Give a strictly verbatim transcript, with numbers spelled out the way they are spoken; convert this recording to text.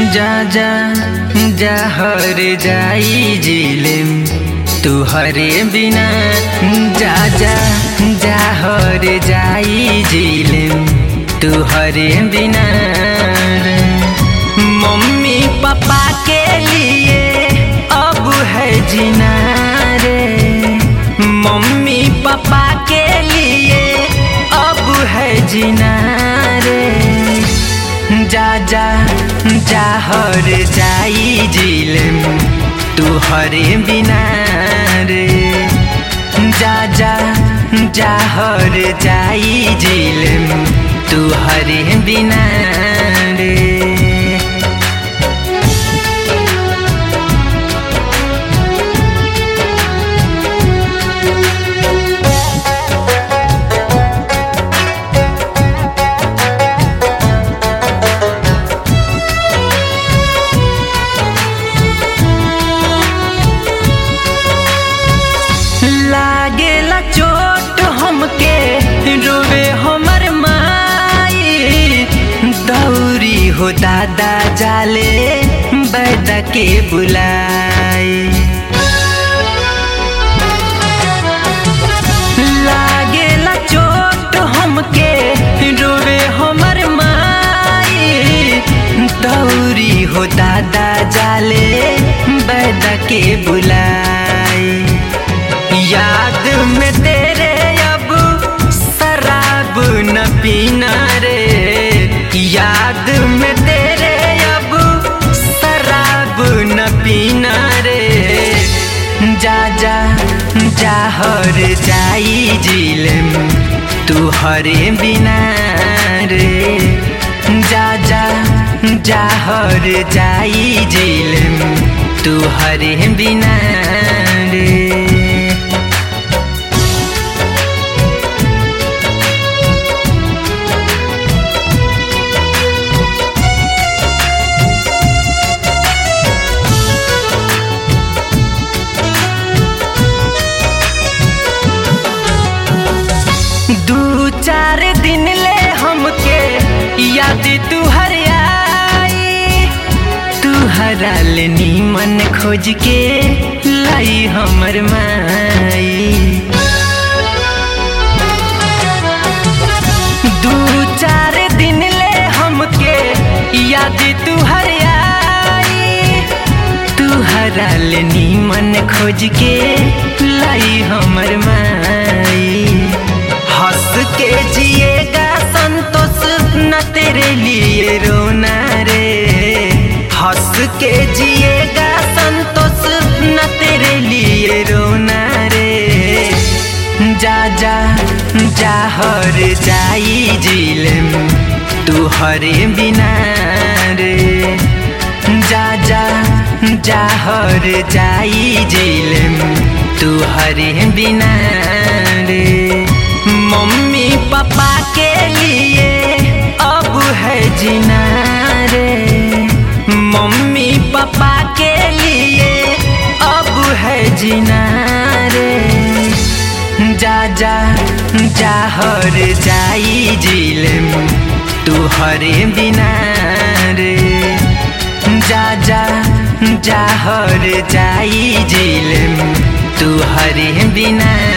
जा जा जा हर जाई जिलेम तू हरे बिना जा जा जा हर जाई जिलेम तू हरे बिना मम्मी पापा के लिए अब है जीना रे मम्मी पापा के लिए अब है जीना रे जा जा जा हर जाई जिलेम तू हरे बिना रे जा जा जा हर जाई जिलेम तू हरे बिना रे। लागेला चोट हमके रोवे हमर माई दौरी हो दादा जाले बैदा के बुलाई लागेला चोट हमके रोवे हमर माई दौरी हो दादा जाले बैदा के बुलाई याद में तेरे अब शराब न पीना रे याद में तेरे अब शराब न पीना रे जा जा जा हर जाई जिलेम तू हरे बिना रे जा जा जा हर जाई जिलेम तू हरे बिना रे। दू चार दिन ले हमके याद तू हर आई तू हरा ले नीमन खोज के लाई हमर माई दू चार दिन ले हमके याद तू हर आई तू हरा ले नीमन खोज के लाई हमर माई हंस के जिएगा संतोष न तेरे लिए रोना रे हंस के जिएगा संतोष न तेरे लिए रोना रे जा जा जा हर जाई जिलेम तू हरे बिना रे जा जा जा हर जाई जिलेम तू हरे बिना रे मम्मी पापा के लिए अब है जीना रे मम्मी पापा के लिए अब है जीना रे जा जा जा हर जाई जिलेम तू हरे बिना रे जा जा जा हर जाई जिलेम तू हरे बिना